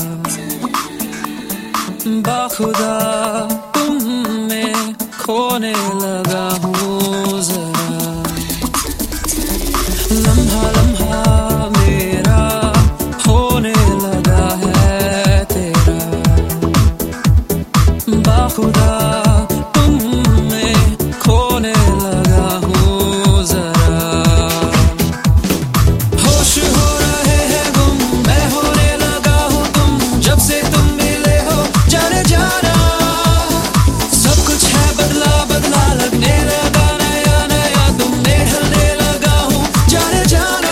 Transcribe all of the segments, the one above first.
बाखुदा तुम में खोने लगा हूँ जरा, लम्हा लम्हा मेरा होने लगा है तेरा। बाखुदा तुम में खोने लगा हूँ जरा, होश हो रहे हैं गुम मैं होने लगा हूँ तुम, जब से तुम मिले हो जाने जाना। सब कुछ है बदला बदला लगने लगा नया नया, तुम में ढलने लगा हूँ जाने जाना।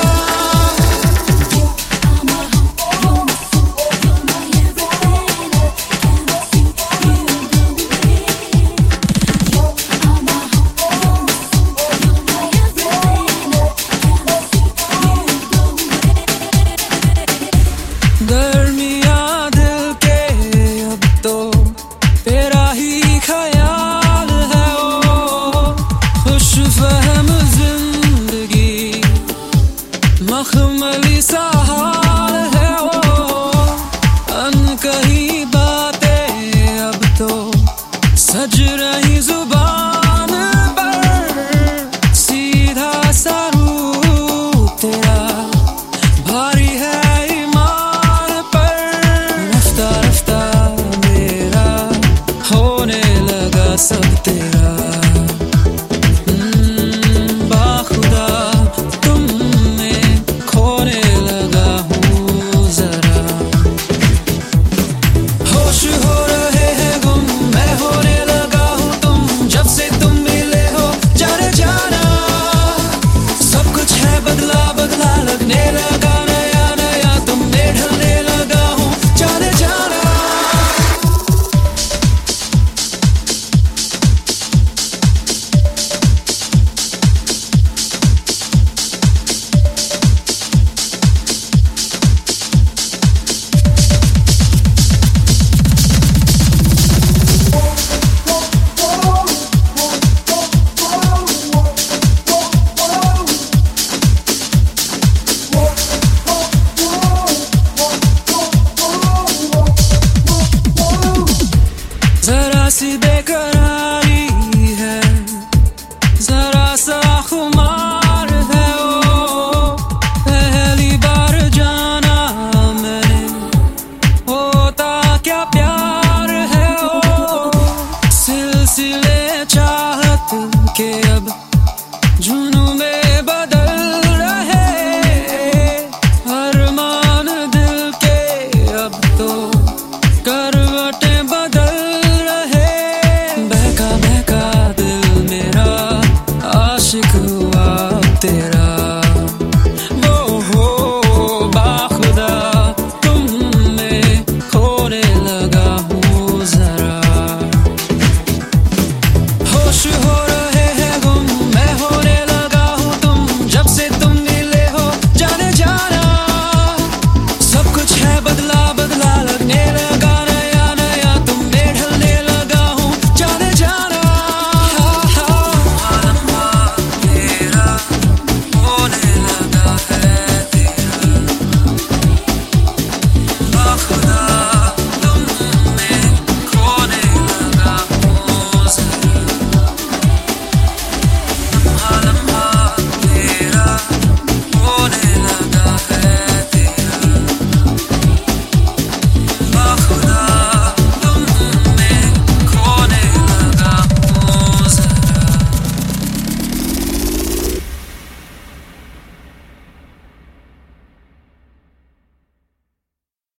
गर्मियाँ दिल के अब तो तेरा ही ख्याल है ओ, खुश फहम जिंदगी मखमली सा हाल है ओ, अनकही बातें अब तो सज रही जुबान पर, सीधा सा रूप तेरा भारी है ईमान पर। रफ्ता रफ्ता मेरा होने लगा सब तेरा, बाखुदा तुम में खोने लगा हूँ जरा। होश हो रहे हैं गुम मैं होने लगा हूँ तुम, जब से तुम मिले हो जाने जाना। सब कुछ है बदला बदला लगने लगा नया नया, तुम में ढलने लगा हूँ जाने जाना। जरा सी बेकरारी है, जरा सा खुमार है ओ, पहली बार जाना मैंने होता क्या प्यार है ओ। सिलसिले चाहत के अब जुनून में बदल रहे, अरमान दिल के अब तो